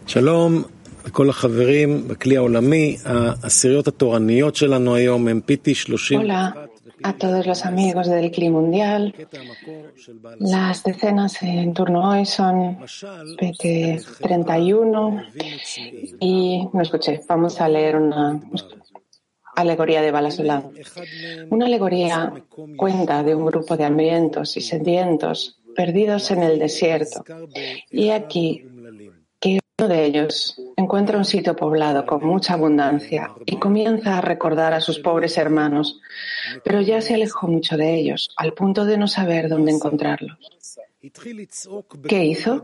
שלום לכל החברים בכלי העולמי. העשיריות התורניות שלנו היום הם PT 30. Hola a todos los amigos del CLI mundial. Las decenas en turno hoy son PT 31 y no escuché. Vamos a leer una alegoría de Balasolán. Una alegoría cuenta de un grupo de hambrientos y sedientos perdidos en el desierto. Y aquí que uno de ellos encuentra un sitio poblado con mucha abundancia y comienza a recordar a sus pobres hermanos, pero ya se alejó mucho de ellos, al punto de no saber dónde encontrarlos. ¿Qué hizo?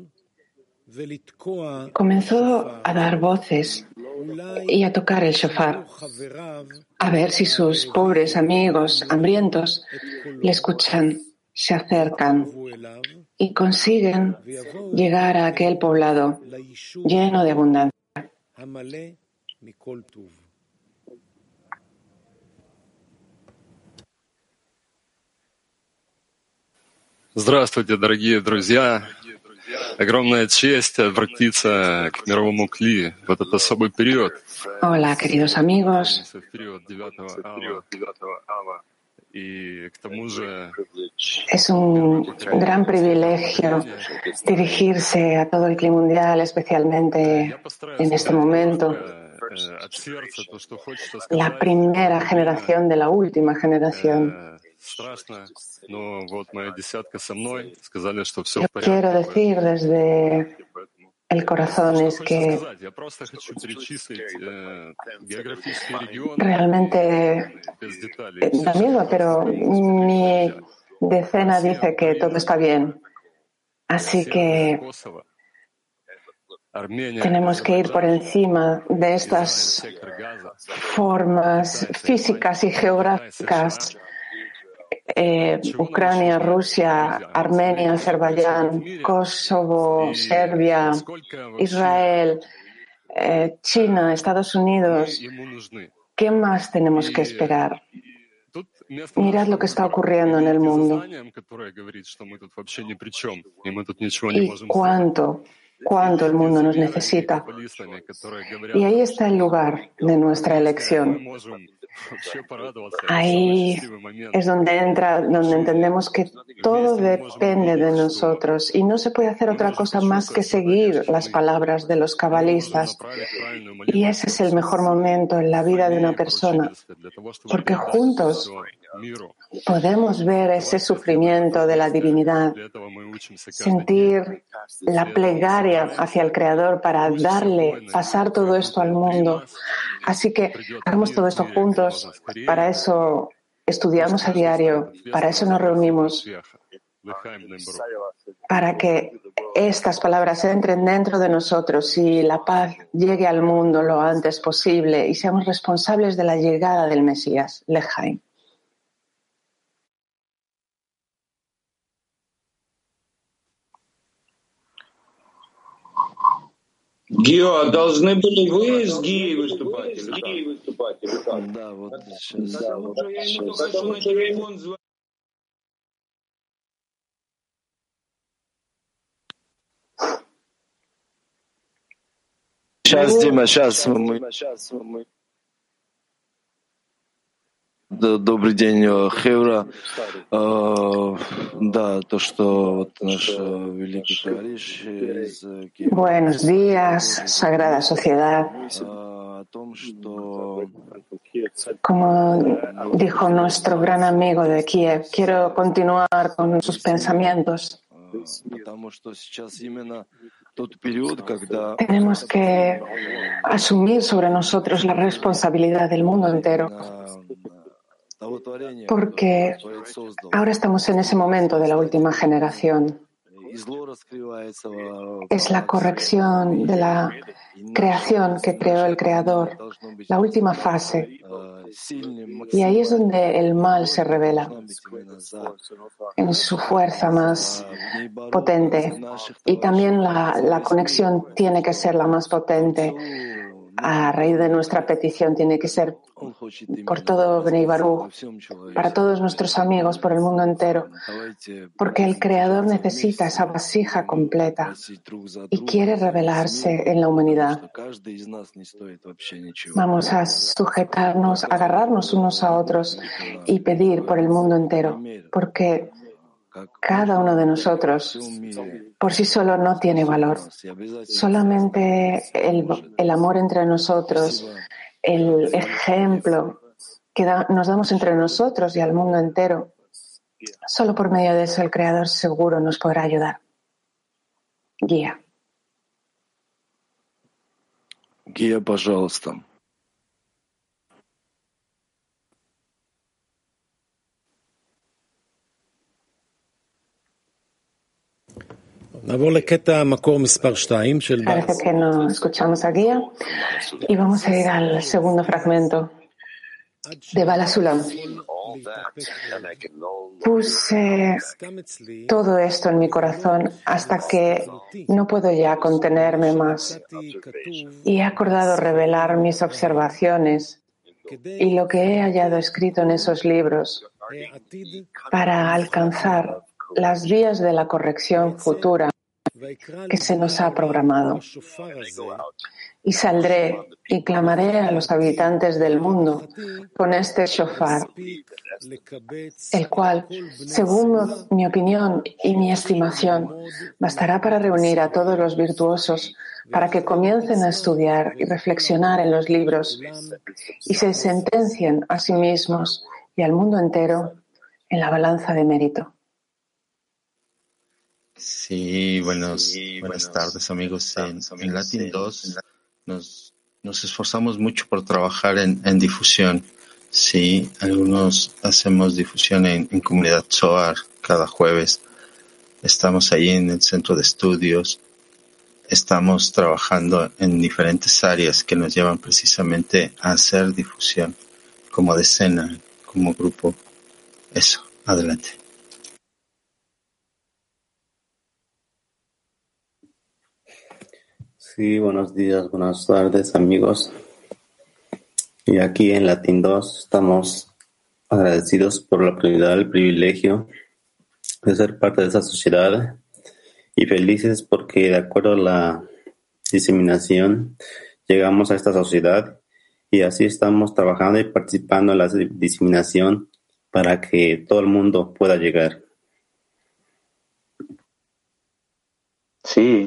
Comenzó a dar voces y a tocar el shofar, a ver si sus pobres amigos hambrientos le escuchan, se acercan y consiguen llegar a aquel poblado lleno de abundancia. Здравствуйте, дорогие друзья! Огромная честь обратиться к мировому кли в этот особый период. Hola, queridos amigos. В период 9-го ава. И к тому же Es un gran privilegio dirigirse a todo el CLI mundial, especialmente en este momento, la primera generación de la última generación. Yo quiero decir desde el corazón es que realmente da miedo, pero mi decena dice que todo está bien. Así que tenemos que ir por encima de estas formas físicas y geográficas. Ucrania, Rusia, Armenia, Azerbaiyán, Kosovo, Serbia, Israel, China, Estados Unidos. ¿Qué más tenemos que esperar? Mirad lo que está ocurriendo en el mundo. Y cuánto el mundo nos necesita. Y ahí está el lugar de nuestra elección. Ahí es donde entendemos que todo depende de nosotros y no se puede hacer otra cosa más que seguir las palabras de los cabalistas. Y ese es el mejor momento en la vida de una persona, porque juntos podemos ver ese sufrimiento de la divinidad, sentir la plegaria hacia el Creador para pasar todo esto al mundo. Así que hagamos todo esto juntos, para eso estudiamos a diario, para eso nos reunimos, para que estas palabras entren dentro de nosotros y la paz llegue al mundo lo antes posible y seamos responsables de la llegada del Mesías, Lejaim. Гео, должны были вы с Гией выступать? Да, вот сейчас. Сейчас, Дима, сейчас мы... Добрый день, Хевра. Да, то, что вот наш великий товарищ из Киева. Buenos días, Sagrada Sociedad. О том, что... Como dijo nuestro gran amigo de Kiev, quiero continuar con sus pensamientos. Потому что сейчас именно тот период, когда... Tenemos que asumir sobre nosotros la responsabilidad del mundo entero. Porque ahora estamos en ese momento de la última generación. Es la corrección de la creación que creó el Creador, la última fase. Y ahí es donde el mal se revela, en su fuerza más potente. Y también la conexión tiene que ser la más potente. a raíz de nuestra petición tiene que ser por todo Bnei Baruch, para todos nuestros amigos, por el mundo entero, porque el Creador necesita esa vasija completa y quiere revelarse en la humanidad. Vamos a sujetarnos, agarrarnos unos a otros y pedir por el mundo entero, porque cada uno de nosotros por sí solo no tiene valor. Solamente el amor entre nosotros, el ejemplo que nos damos entre nosotros y al mundo entero, solo por medio de eso el Creador seguro nos podrá ayudar. Guía. Guía, пожалуйста. Parece que no escuchamos a Guía y vamos a ir al segundo fragmento de Bala Sulam. Puse todo esto en mi corazón hasta que no puedo ya contenerme más y he acordado revelar mis observaciones y lo que he hallado escrito en esos libros para alcanzar las vías de la corrección futura que se nos ha programado. Y saldré y clamaré a los habitantes del mundo con este shofar, el cual, según mi opinión y mi estimación, bastará para reunir a todos los virtuosos para que comiencen a estudiar y reflexionar en los libros y se sentencien a sí mismos y al mundo entero en la balanza de mérito. Sí, buenas tardes, amigos. En Latin 2 nos esforzamos mucho por trabajar en difusión. Sí, algunos hacemos difusión en Comunidad Zohar cada jueves. Estamos ahí en el centro de estudios. Estamos trabajando en diferentes áreas que nos llevan precisamente a hacer difusión, como decena, como grupo. Eso, adelante. Sí, buenos días, buenas tardes, amigos. Y aquí en Latin 2 estamos agradecidos por la oportunidad, el privilegio de ser parte de esa sociedad y felices porque de acuerdo a la diseminación llegamos a esta sociedad y así estamos trabajando y participando en la diseminación para que todo el mundo pueda llegar. Sí,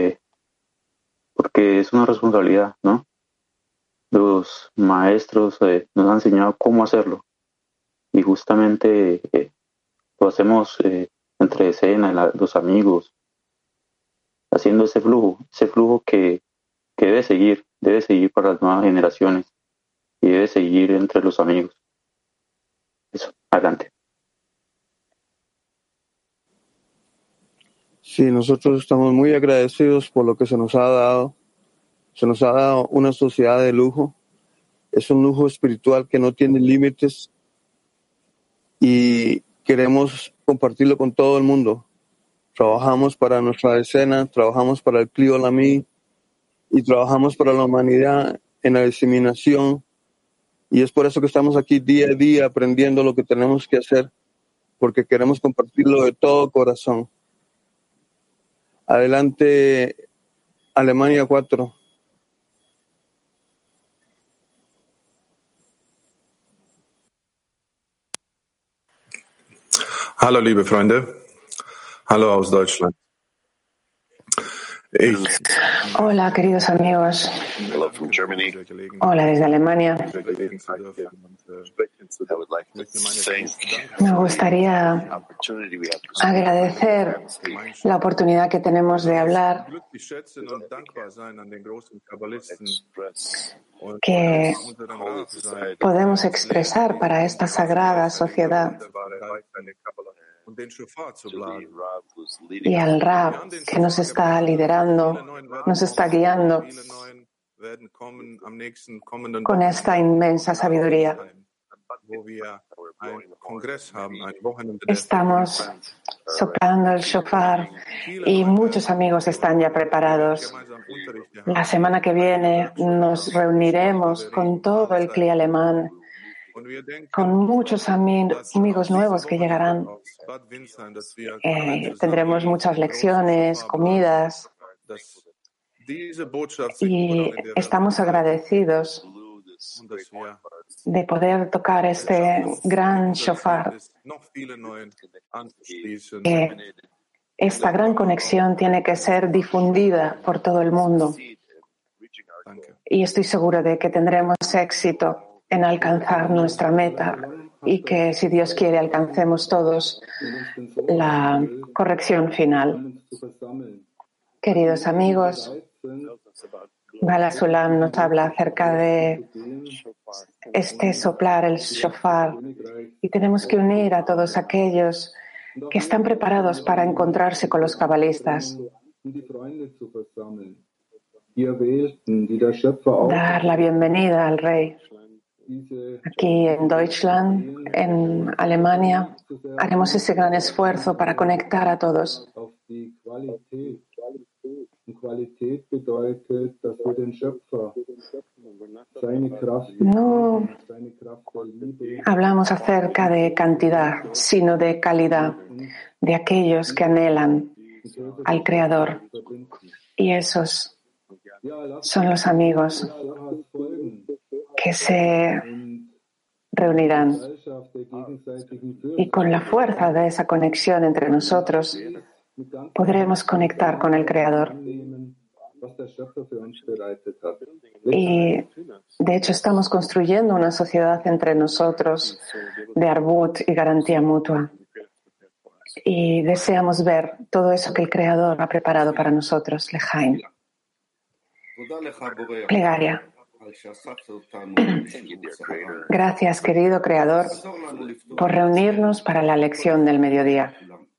porque es una responsabilidad, ¿no? Los maestros nos han enseñado cómo hacerlo y justamente lo hacemos entre escena, los amigos, haciendo ese flujo que debe seguir para las nuevas generaciones y debe seguir entre los amigos. Eso, adelante. Sí, nosotros estamos muy agradecidos por lo que se nos ha dado. Se nos ha dado una sociedad de lujo. Es un lujo espiritual que no tiene límites y queremos compartirlo con todo el mundo. Trabajamos para nuestra escena, trabajamos para el Kli Olami y trabajamos para la humanidad en la diseminación. Y es por eso que estamos aquí día a día aprendiendo lo que tenemos que hacer, porque queremos compartirlo de todo corazón. Adelante, Alemania 4. Hallo, liebe Freunde. Hallo aus Deutschland. Hola, queridos amigos. Hola desde Alemania. Me gustaría agradecer la oportunidad que tenemos de hablar, que podemos expresar para esta sagrada sociedad. Y al Rab que nos está liderando, nos está guiando con esta inmensa sabiduría. Estamos soplando el shofar y muchos amigos están ya preparados. La semana que viene nos reuniremos con todo el CLI alemán, con muchos amigos nuevos que llegarán. Tendremos muchas lecciones, comidas, y estamos agradecidos de poder tocar este gran shofar. Esta gran conexión tiene que ser difundida por todo el mundo. Y estoy seguro de que tendremos éxito en alcanzar nuestra meta y que, si Dios quiere, alcancemos todos la corrección final. Queridos amigos, Bala Sulam nos habla acerca de soplar el shofar y tenemos que unir a todos aquellos que están preparados para encontrarse con los cabalistas. Dar la bienvenida al Rey. Aquí en Deutschland, en Alemania, haremos ese gran esfuerzo para conectar a todos. No hablamos acerca de cantidad, sino de calidad, de aquellos que anhelan al Creador. Y esos son los amigos que se reunirán. Y con la fuerza de esa conexión entre nosotros, podremos conectar con el Creador. Y, de hecho, estamos construyendo una sociedad entre nosotros de arbut y garantía mutua. Y deseamos ver todo eso que el Creador ha preparado para nosotros, Lejaim. Plegaria. Gracias, querido Creador, por reunirnos para la lección del mediodía.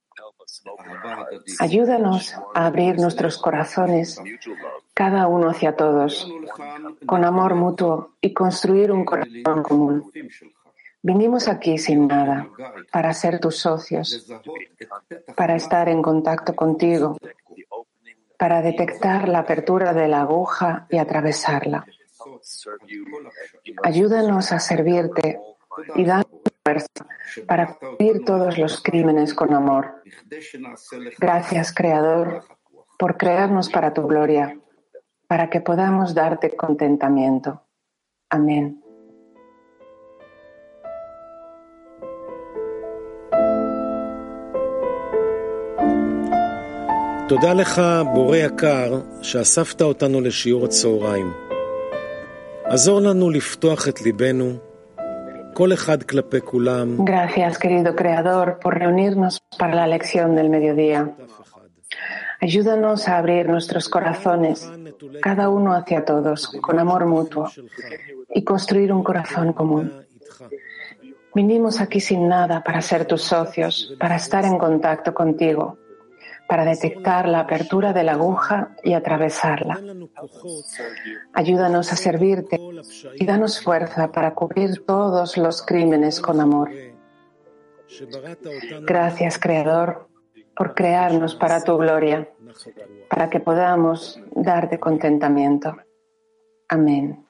Ayúdanos a abrir nuestros corazones, cada uno hacia todos, con amor mutuo y construir un corazón común. Vinimos aquí sin nada, para ser tus socios, para estar en contacto contigo, para detectar la apertura de la aguja y atravesarla. Ayúdanos a servirte y danos fuerza para cubrir todos los crímenes con amor. Gracias, Creador, por crearnos para tu gloria, para que podamos darte contentamiento. Amén. תודה לך, בורא יקר, שאספת אותנו לשיעור הצהריים. עזור לנו לפתוח את ליבנו, כל אחד כלפי כולם. Gracias, querido Creador, por reunirnos para la lección del mediodía. Ayúdanos a abrir nuestros corazones, cada uno hacia todos, con amor mutuo, y construir un corazón común. Vinimos aquí sin nada para ser tus socios, para estar en contacto contigo, para detectar la apertura de la aguja y atravesarla. Ayúdanos a servirte y danos fuerza para cubrir todos los crímenes con amor. Gracias, Creador, por crearnos para tu gloria, para que podamos darte contentamiento. Amén.